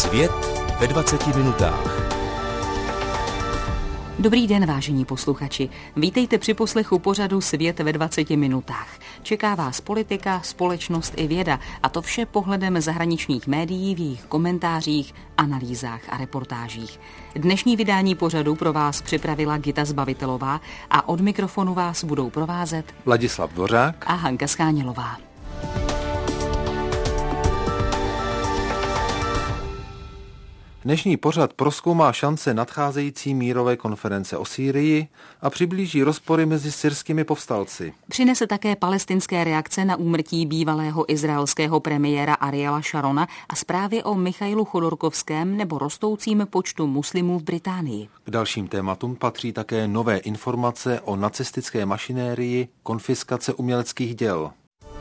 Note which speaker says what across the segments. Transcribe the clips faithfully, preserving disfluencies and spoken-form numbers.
Speaker 1: Svět ve dvaceti minutách.
Speaker 2: Dobrý den, vážení posluchači. Vítejte při poslechu pořadu Svět ve dvaceti minutách. Čeká vás politika, společnost i věda, a to vše pohledem zahraničních médií v jejich komentářích, analýzách a reportážích. Dnešní vydání pořadu pro vás připravila Gita Zbavitelová a od mikrofonu vás budou provázet
Speaker 3: Ladislav Dvořák
Speaker 2: a Hanka Skánělová.
Speaker 3: Dnešní pořad prozkoumá šance nadcházející mírové konference o Sýrii a přiblíží rozpory mezi syrskými povstalci.
Speaker 2: Přinese také palestinské reakce na úmrtí bývalého izraelského premiéra Ariela Sharona a zprávy o Michailu Chodorkovském nebo rostoucím počtu muslimů v Británii.
Speaker 3: K dalším tématům patří také nové informace o nacistické mašinérii, konfiskace uměleckých děl.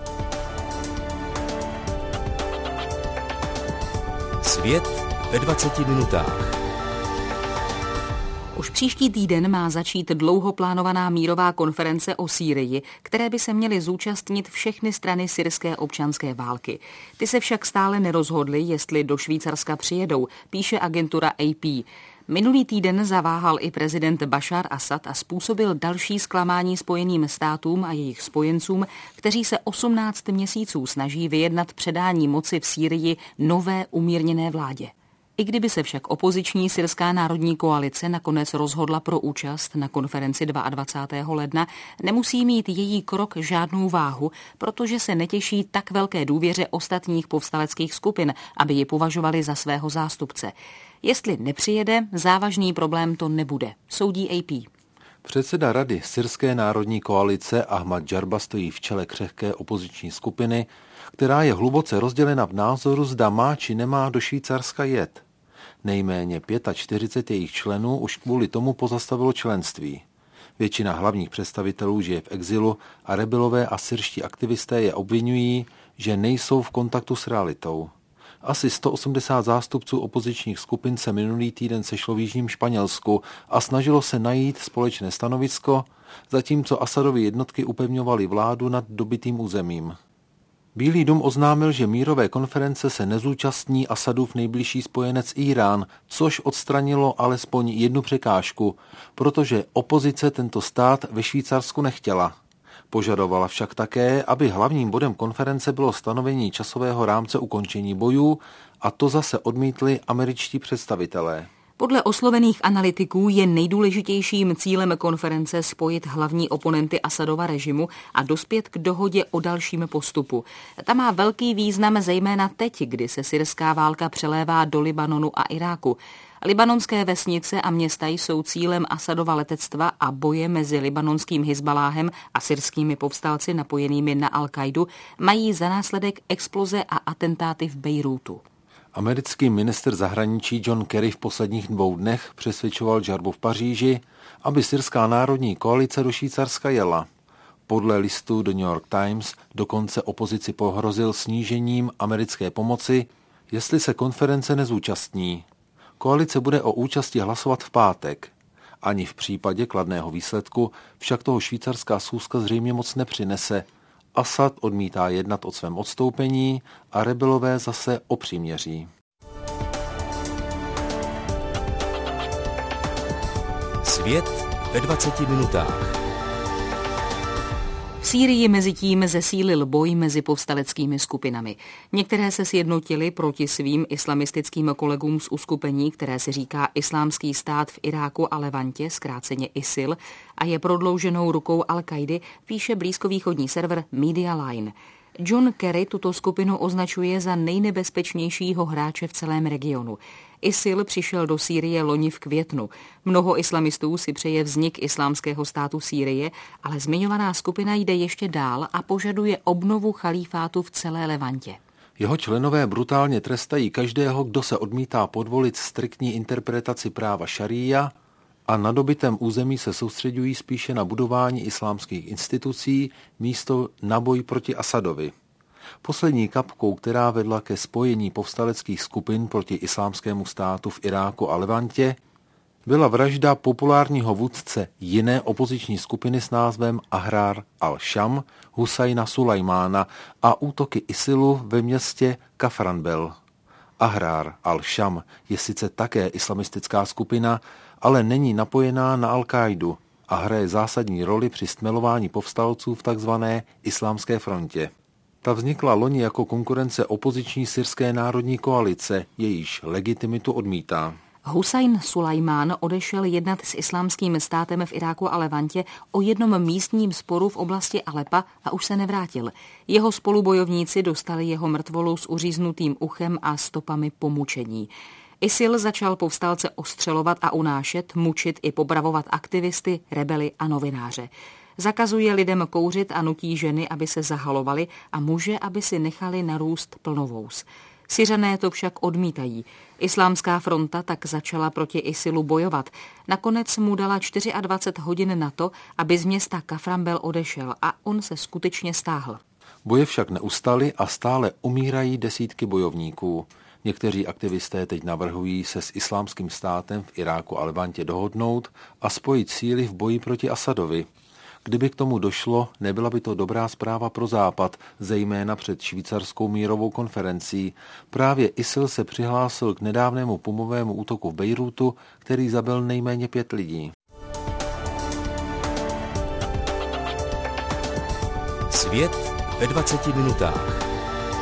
Speaker 1: Svět ve dvaceti minutách.
Speaker 2: Už příští týden má začít dlouho plánovaná mírová konference o Sýrii, které by se měly zúčastnit všechny strany syrské občanské války. Ty se však stále nerozhodly, jestli do Švýcarska přijedou, píše agentura A P. Minulý týden zaváhal i prezident Bašar Asad a způsobil další zklamání Spojeným státům a jejich spojencům, kteří se osmnáct měsíců snaží vyjednat předání moci v Sýrii nové umírněné vládě. I kdyby se však opoziční syrská národní koalice nakonec rozhodla pro účast na konferenci dvacátého druhého ledna, nemusí mít její krok žádnou váhu, protože se netěší tak velké důvěře ostatních povstaleckých skupin, aby ji považovali za svého zástupce. Jestli nepřijede, závažný problém to nebude, soudí A P.
Speaker 3: Předseda Rady syrské národní koalice Ahmad Jarba stojí v čele křehké opoziční skupiny, která je hluboce rozdělena v názoru, zda má či nemá do Švýcarska jet. Nejméně čtyřicet pět jejich členů už kvůli tomu pozastavilo členství. Většina hlavních představitelů žije v exilu a rebelové a syrští aktivisté je obvinují, že nejsou v kontaktu s realitou. Asi sto osmdesát zástupců opozičních skupin se minulý týden sešlo v jižním Španělsku a snažilo se najít společné stanovisko, zatímco Asadovy jednotky upevňovaly vládu nad dobytým územím. Bílý dům oznámil, že mírové konference se nezúčastní Asadův nejbližší spojenec Írán, což odstranilo alespoň jednu překážku, protože opozice tento stát ve Švýcarsku nechtěla. Požadovala však také, aby hlavním bodem konference bylo stanovení časového rámce ukončení bojů, a to zase odmítli američtí představitelé.
Speaker 2: Podle oslovených analytiků je nejdůležitějším cílem konference spojit hlavní oponenty Asadova režimu a dospět k dohodě o dalším postupu. Ta má velký význam zejména teď, kdy se syrská válka přelévá do Libanonu a Iráku. Libanonské vesnice a města jsou cílem Asadova letectva a boje mezi libanonským Hizbaláhem a syrskými povstalci napojenými na Al-Kaidu mají za následek exploze a atentáty v Bejrútu.
Speaker 3: Americký ministr zahraničí John Kerry v posledních dvou dnech přesvědčoval Jarbu v Paříži, aby syrská národní koalice do Švýcarska jela. Podle listu The New York Times dokonce opozici pohrozil snížením americké pomoci, jestli se konference nezúčastní. Koalice bude o účasti hlasovat v pátek. Ani v případě kladného výsledku však toho švýcarská schůzka zřejmě moc nepřinese. Asad odmítá jednat o svém odstoupení a rebelové zase o příměří.
Speaker 1: Svět ve dvaceti minutách.
Speaker 2: V Sýrii mezitím zesílil boj mezi povstaleckými skupinami. Některé se sjednotily proti svým islamistickým kolegům z uskupení, které se říká Islámský stát v Iráku a Levantě, zkráceně I S I L, a je prodlouženou rukou Al-Kaidy, píše blízkovýchodní server Media Line. John Kerry tuto skupinu označuje za nejnebezpečnějšího hráče v celém regionu. I S I L přišel do Sýrie loni v květnu. Mnoho islamistů si přeje vznik Islámského státu Sýrie, ale zmiňovaná skupina jde ještě dál a požaduje obnovu chalífátu v celé Levantě.
Speaker 3: Jeho členové brutálně trestají každého, kdo se odmítá podvolit striktní interpretaci práva šaría, a na dobytém území se soustředují spíše na budování islámských institucí místo na boj proti Asadovi. Poslední kapkou, která vedla ke spojení povstaleckých skupin proti islámskému státu v Iráku a Levantě, byla vražda populárního vůdce jiné opoziční skupiny s názvem Ahrar al-Sham Husajna Sulajmána a útoky Isilu ve městě Kafranbel. Ahrar al-Sham je sice také islamistická skupina, ale není napojená na Al-Káidu a hraje zásadní roli při stmelování povstalců v takzvané Islámské frontě. Ta vznikla loni jako konkurence opoziční syrské národní koalice, jejíž legitimitu odmítá.
Speaker 2: Husajn Sulajmán odešel jednat s islámským státem v Iráku a Levantě o jednom místním sporu v oblasti Alepa a už se nevrátil. Jeho spolubojovníci dostali jeho mrtvolu s uříznutým uchem a stopami po mučení. ISIL začal povstalce ostřelovat a unášet, mučit i popravovat aktivisty, rebely a novináře. Zakazuje lidem kouřit a nutí ženy, aby se zahalovali a muže, aby si nechali narůst plnovous. Syřané to však odmítají. Islámská fronta tak začala proti ISILu bojovat. Nakonec mu dala dvacet čtyři hodin na to, aby z města Kaframbel odešel a on se skutečně stáhl.
Speaker 3: Boje však neustaly a stále umírají desítky bojovníků. Někteří aktivisté teď navrhují se s islámským státem v Iráku a Levantě dohodnout a spojit síly v boji proti Asadovi. Kdyby k tomu došlo, nebyla by to dobrá zpráva pro Západ, zejména před švýcarskou mírovou konferencí. Právě ISIL se přihlásil k nedávnému pumovému útoku v Bejrútu, který zabil nejméně pět lidí.
Speaker 1: Svět ve dvaceti minutách.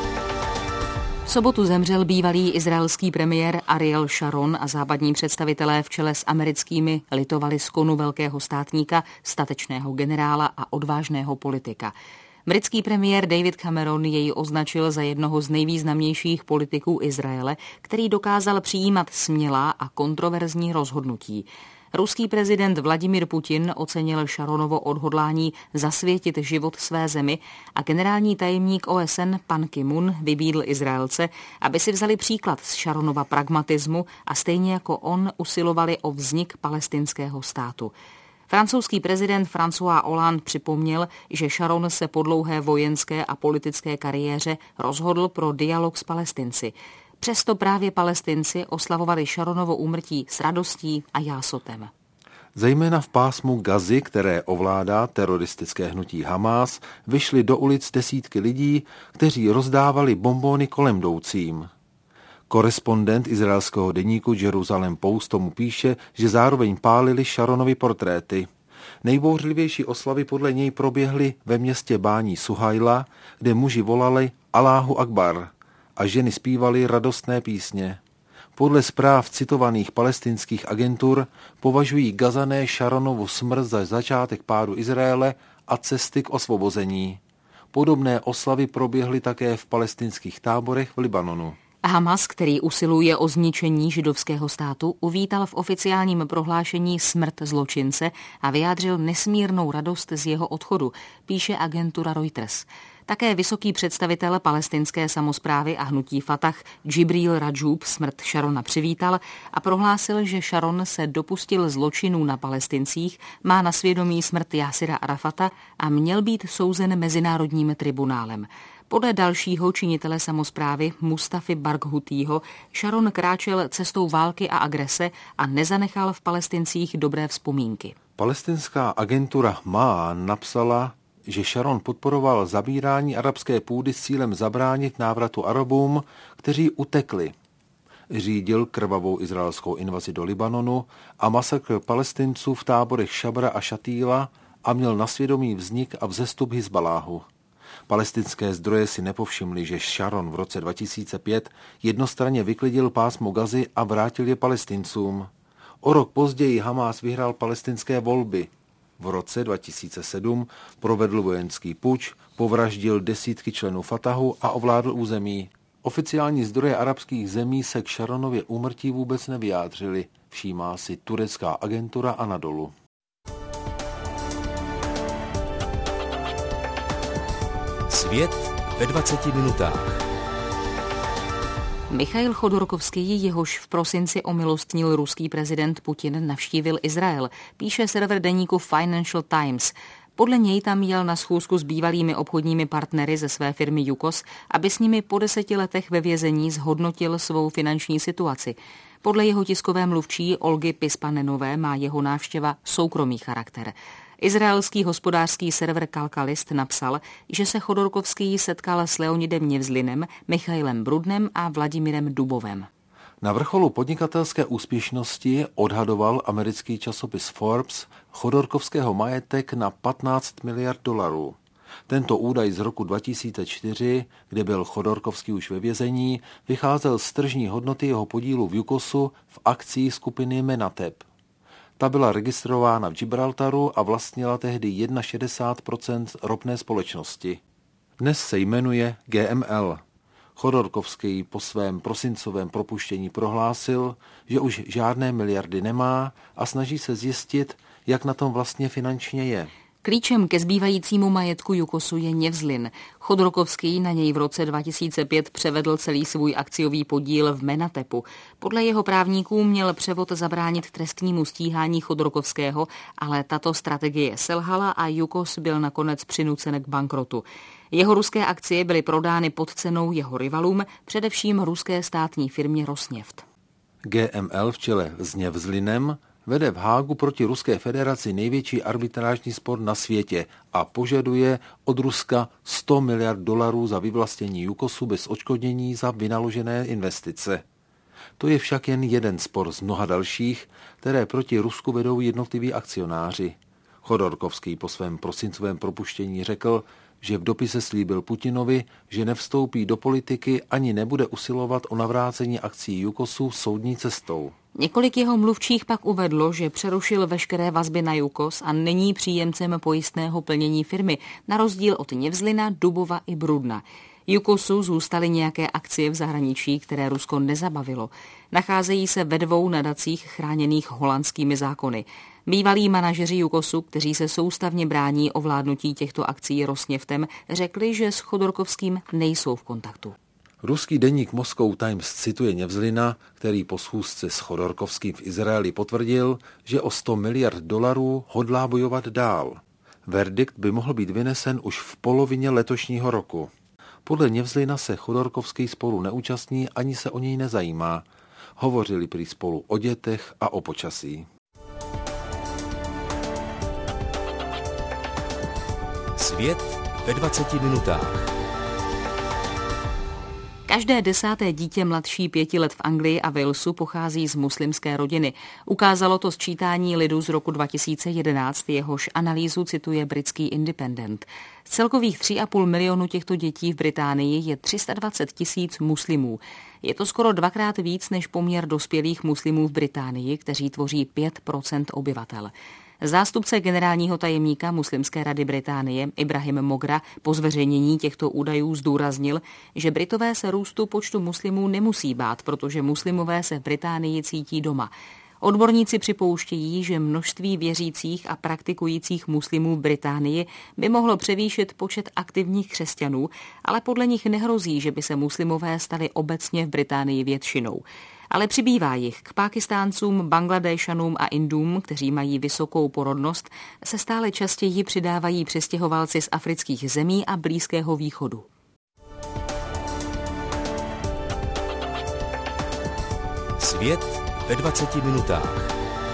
Speaker 2: V sobotu zemřel bývalý izraelský premiér Ariel Sharon a západní představitelé v čele s americkými litovali skonu velkého státníka, statečného generála a odvážného politika. Britský premiér David Cameron jej označil za jednoho z nejvýznamnějších politiků Izraele, který dokázal přijímat smělá a kontroverzní rozhodnutí. Ruský prezident Vladimír Putin ocenil Sharonovo odhodlání zasvětit život své zemi a generální tajemník O S N Pan Ki-moon vybídl Izraelce, aby si vzali příklad z Sharonova pragmatismu a stejně jako on usilovali o vznik palestinského státu. Francouzský prezident François Hollande připomněl, že Sharon se po dlouhé vojenské a politické kariéře rozhodl pro dialog s Palestinci. Přesto právě Palestinci oslavovali Sharonovo úmrtí s radostí a jásotem.
Speaker 3: Zejména v pásmu Gazy, které ovládá teroristické hnutí Hamás, vyšly do ulic desítky lidí, kteří rozdávali bonbóny kolem jdoucím. Korespondent izraelského deníku Jerusalem Post tomu píše, že zároveň pálili Sharonovy portréty. Nejbouřlivější oslavy podle něj proběhly ve městě Bání Suhajla, kde muži volali Alláhu Akbar a ženy zpívaly radostné písně. Podle zpráv citovaných palestinských agentur považují Gazané Sharonovu smrt za začátek pádu Izraele a cesty k osvobození. Podobné oslavy proběhly také v palestinských táborech v Libanonu.
Speaker 2: Hamas, který usiluje o zničení židovského státu, uvítal v oficiálním prohlášení smrt zločince a vyjádřil nesmírnou radost z jeho odchodu, píše agentura Reuters. Také vysoký představitel palestinské samosprávy a hnutí Fatah Džibril Radžub smrt Sharona přivítal a prohlásil, že Sharon se dopustil zločinů na Palestincích, má na svědomí smrt Jásira Arafata a měl být souzen mezinárodním tribunálem. Podle dalšího činitele samosprávy Mustafy Barghoutího Sharon kráčel cestou války a agrese a nezanechal v Palestincích dobré vzpomínky.
Speaker 3: Palestinská agentura M A napsala, že Sharon podporoval zabírání arabské půdy s cílem zabránit návratu Arabům, kteří utekli. Řídil krvavou izraelskou invazi do Libanonu a masakr Palestinců v táborech Šabra a Šatýla a měl na svědomí vznik a vzestup Hizbaláhu. Palestinské zdroje si nepovšimli, že Sharon v roce dva tisíce pět jednostranně vyklidil pásmo Gazy a vrátil je Palestincům. O rok později Hamás vyhrál palestinské volby. V roce dva tisíce sedm provedl vojenský puč, povraždil desítky členů Fatahu a ovládl území. Oficiální zdroje arabských zemí se k Sharonově úmrtí vůbec nevyjádřili, všímá si turecká agentura Anadolu.
Speaker 1: Svět ve dvaceti minutách.
Speaker 2: Michail Chodorkovský, jehož v prosinci omilostnil ruský prezident Putin, navštívil Izrael, píše server deníku Financial Times. Podle něj tam jel na schůzku s bývalými obchodními partnery ze své firmy Yukos, aby s nimi po deseti letech ve vězení zhodnotil svou finanční situaci. Podle jeho tiskové mluvčí Olgy Pispanenové má jeho návštěva soukromý charakter. Izraelský hospodářský server Kalkalist napsal, že se Chodorkovský setkal s Leonidem Nevzlinem, Michailem Brudnem a Vladimirem Dubovem.
Speaker 3: Na vrcholu podnikatelské úspěšnosti odhadoval americký časopis Forbes Chodorkovského majetek na patnáct miliard dolarů. Tento údaj z roku dva tisíce čtyři, kde byl Chodorkovský už ve vězení, vycházel z tržní hodnoty jeho podílu v Jukosu v akcii skupiny Menatep. Ta byla registrována v Gibraltaru a vlastnila tehdy šedesát jedna procent ropné společnosti. Dnes se jmenuje G M L. Chodorkovský po svém prosincovém propuštění prohlásil, že už žádné miliardy nemá a snaží se zjistit, jak na tom vlastně finančně je.
Speaker 2: Klíčem ke zbývajícímu majetku Jukosu je Nevzlin. Chodorkovský na něj v roce dva tisíce pět převedl celý svůj akciový podíl v Menatepu. Podle jeho právníků měl převod zabránit trestnímu stíhání Chodorkovského, ale tato strategie selhala a Jukos byl nakonec přinucen k bankrotu. Jeho ruské akcie byly prodány pod cenou jeho rivalům, především ruské státní firmě Rosneft.
Speaker 3: G M L v čele s Nevzlinem vede v Hágu proti Ruské federaci největší arbitrážní spor na světě a požaduje od Ruska sto miliard dolarů za vyvlastnění Jukosu bez odškodnění za vynaložené investice. To je však jen jeden spor z mnoha dalších, které proti Rusku vedou jednotliví akcionáři. Chodorkovský po svém prosincovém propuštění řekl, že v dopise slíbil Putinovi, že nevstoupí do politiky ani nebude usilovat o navrácení akcií Jukosu soudní cestou.
Speaker 2: Několik jeho mluvčích pak uvedlo, že přerušil veškeré vazby na Jukos a není příjemcem pojistného plnění firmy, na rozdíl od Nevzlina, Dubova i Brudna. Jukosu zůstaly nějaké akcie v zahraničí, které Rusko nezabavilo. Nacházejí se ve dvou nadacích chráněných holandskými zákony. Bývalí manažeři Jukosu, kteří se soustavně brání ovládnutí těchto akcí Rosneftem, řekli, že s Chodorkovským nejsou v kontaktu.
Speaker 3: Ruský deník Moscow Times cituje Nevzlina, který po schůzce s Chodorkovským v Izraeli potvrdil, že o sto miliard dolarů hodlá bojovat dál. Verdikt by mohl být vynesen už v polovině letošního roku. Podle Nevzlina se Chodorkovský sporu neúčastní ani se o něj nezajímá. Hovořili prý spolu o dětech a o počasí.
Speaker 1: Svět ve dvaceti minutách.
Speaker 2: Každé desáté dítě mladší pěti let v Anglii a Walesu pochází z muslimské rodiny. Ukázalo to sčítání lidu z roku dva tisíce jedenáct, jehož analýzu cituje britský Independent. Z celkových tři a půl milionu těchto dětí v Británii je tři sta dvacet tisíc muslimů. Je to skoro dvakrát víc než poměr dospělých muslimů v Británii, kteří tvoří pět procent obyvatel. Zástupce generálního tajemníka Muslimské rady Británie Ibrahim Mogra po zveřejnění těchto údajů zdůraznil, že Britové se růstu počtu muslimů nemusí bát, protože muslimové se v Británii cítí doma. Odborníci připouštějí, že množství věřících a praktikujících muslimů v Británii by mohlo převýšit počet aktivních křesťanů, ale podle nich nehrozí, že by se muslimové stali obecně v Británii většinou. Ale přibývá jich. K Pákistáncům, Bangladéšanům a Indům, kteří mají vysokou porodnost, se stále častěji přidávají přistěhovalci z afrických zemí a Blízkého východu.
Speaker 1: Svět ve dvaceti minutách.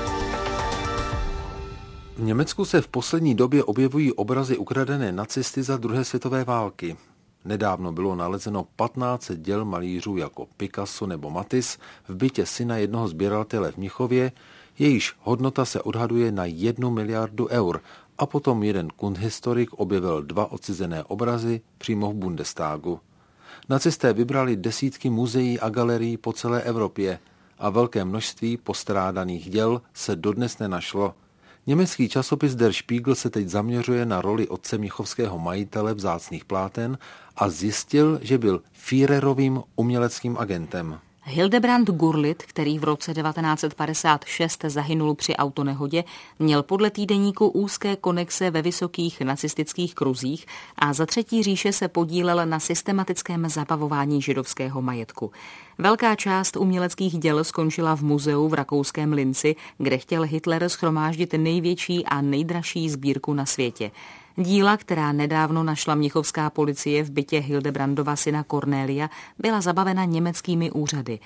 Speaker 3: V Německu se v poslední době objevují obrazy ukradené nacisty za druhé světové války. Nedávno bylo nalezeno patnáct set děl malířů jako Picasso nebo Matisse v bytě syna jednoho sběratele v Mnichově, jejíž hodnota se odhaduje na jednu miliardu eur, a potom jeden kunsthistorik objevil dva odcizené obrazy přímo v Bundestagu. Nacisté vybrali desítky muzeí a galerií po celé Evropě a velké množství postrádaných děl se dodnes nenašlo. Německý časopis Der Spiegel se teď zaměřuje na roli otce mnichovského majitele vzácných pláten a zjistil, že byl Führerovým uměleckým agentem.
Speaker 2: Hildebrand Gurlitt, který v roce devatenáct set padesát šest zahynul při autonehodě, měl podle týdeníku úzké konexe ve vysokých nacistických kruzích a za třetí říše se podílel na systematickém zabavování židovského majetku. Velká část uměleckých děl skončila v muzeu v rakouském Linci, kde chtěl Hitler shromáždit největší a nejdražší sbírku na světě. Díla, která nedávno našla mnichovská policie v bytě Hildebrandova syna Cornelia, byla zabavena německými úřady.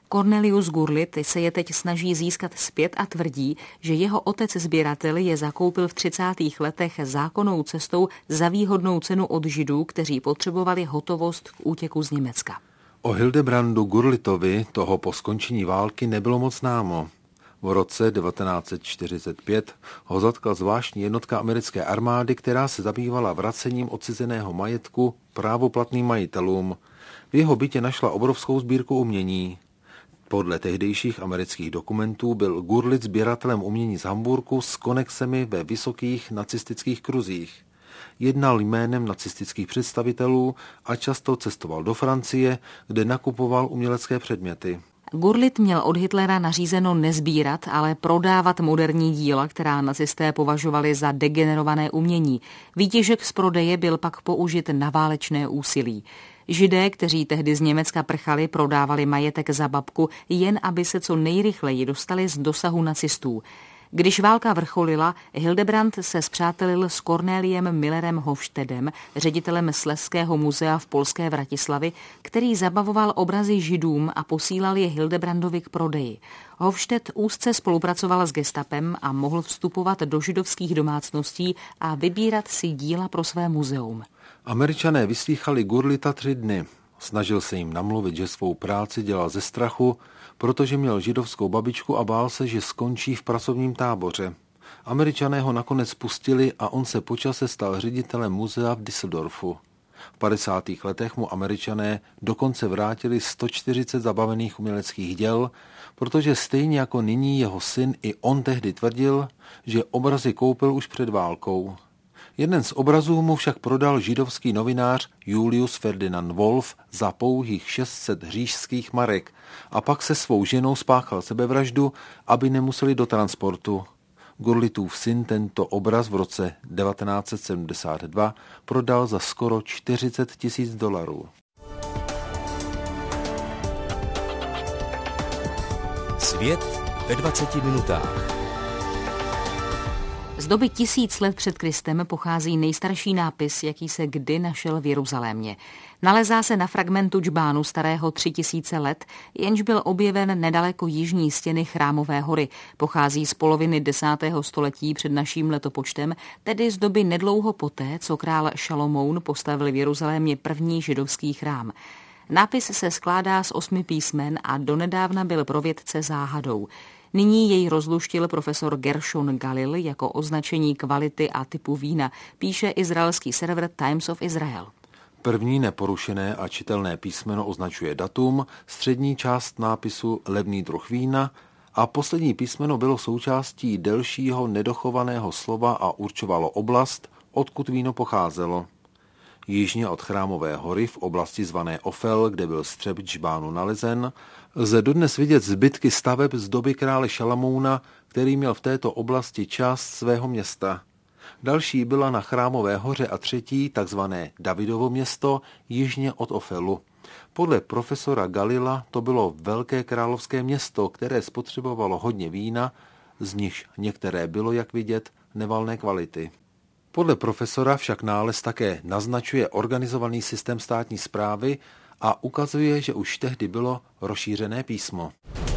Speaker 2: Cornelius Gurlitt se je teď snaží získat zpět a tvrdí, že jeho otec sběratel je zakoupil v třicátých letech zákonnou cestou za výhodnou cenu od Židů, kteří potřebovali hotovost k útěku z Německa.
Speaker 3: O Hildebrandu Gurlittovi toho po skončení války nebylo moc známo. V roce devatenáct set čtyřicet pět ho zatkla zvláštní jednotka americké armády, která se zabývala vracením odcizeného majetku právoplatným majitelům. V jeho bytě našla obrovskou sbírku umění. Podle tehdejších amerických dokumentů byl Gurlitt sběratelem umění z Hamburku s konexemi ve vysokých nacistických kruzích. Jednal jménem nacistických představitelů a často cestoval do Francie, kde nakupoval umělecké předměty.
Speaker 2: Gurlitt měl od Hitlera nařízeno nezbírat, ale prodávat moderní díla, která nacisté považovali za degenerované umění. Výtěžek z prodeje byl pak použit na válečné úsilí. Židé, kteří tehdy z Německa prchali, prodávali majetek za babku, jen aby se co nejrychleji dostali z dosahu nacistů. Když válka vrcholila, Hildebrand se spřátelil s Corneliem Millerem Hofstedem, ředitelem Slezského muzea v polské Vratislavi, který zabavoval obrazy Židům a posílal je Hildebrandovi k prodeji. Hofstedt úzce spolupracoval s gestapem a mohl vstupovat do židovských domácností a vybírat si díla pro své muzeum.
Speaker 3: Američané vyslýchali Gurlitta tři dny. Snažil se jim namluvit, že svou práci dělal ze strachu, protože měl židovskou babičku a bál se, že skončí v pracovním táboře. Američané ho nakonec pustili a on se počase stal ředitelem muzea v Düsseldorfu. V padesátých letech mu Američané dokonce vrátili sto čtyřicet zabavených uměleckých děl, protože stejně jako nyní jeho syn i on tehdy tvrdil, že obrazy koupil už před válkou. Jeden z obrazů mu však prodal židovský novinář Julius Ferdinand Wolf za pouhých šest set říšských marek a pak se svou ženou spáchal sebevraždu, aby nemuseli do transportu. Gurlittův syn tento obraz v roce devatenáct set sedmdesát dva prodal za skoro čtyřicet tisíc dolarů.
Speaker 1: Svět ve dvaceti minutách.
Speaker 2: Z doby tisíc let před Kristem pochází nejstarší nápis, jaký se kdy našel v Jeruzalémě. Nalezá se na fragmentu džbánu starého tři tisíce let, jenž byl objeven nedaleko jižní stěny Chrámové hory. Pochází z poloviny desátého století před naším letopočtem, tedy z doby nedlouho poté, co král Šalomoun postavil v Jeruzalémě první židovský chrám. Nápis se skládá z osmi písmen a donedávna byl pro vědce záhadou. Nyní jej rozluštil profesor Gershon Galil jako označení kvality a typu vína, píše izraelský server Times of Israel.
Speaker 3: První neporušené a čitelné písmeno označuje datum, střední část nápisu levný druh vína a poslední písmeno bylo součástí delšího nedochovaného slova a určovalo oblast, odkud víno pocházelo. Jižně od Chrámové hory v oblasti zvané Ofel, kde byl střep džbánu nalezen, lze dodnes vidět zbytky staveb z doby krále Šalamouna, který měl v této oblasti část svého města. Další byla na Chrámové hoře a třetí, takzvané Davidovo město, jižně od Ofelu. Podle profesora Galila to bylo velké královské město, které spotřebovalo hodně vína, z nichž některé bylo, jak vidět, nevalné kvality. Podle profesora však nález také naznačuje organizovaný systém státní správy a ukazuje, že už tehdy bylo rozšířené písmo.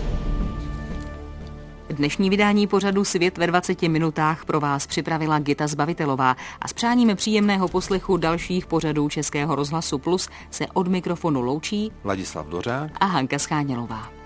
Speaker 2: Dnešní vydání pořadu Svět ve dvaceti minutách pro vás připravila Gita Zbavitelová a s přáním příjemného poslechu dalších pořadů Českého rozhlasu Plus se od mikrofonu loučí
Speaker 3: Ladislav Dořák
Speaker 2: a Hanka Schánělová.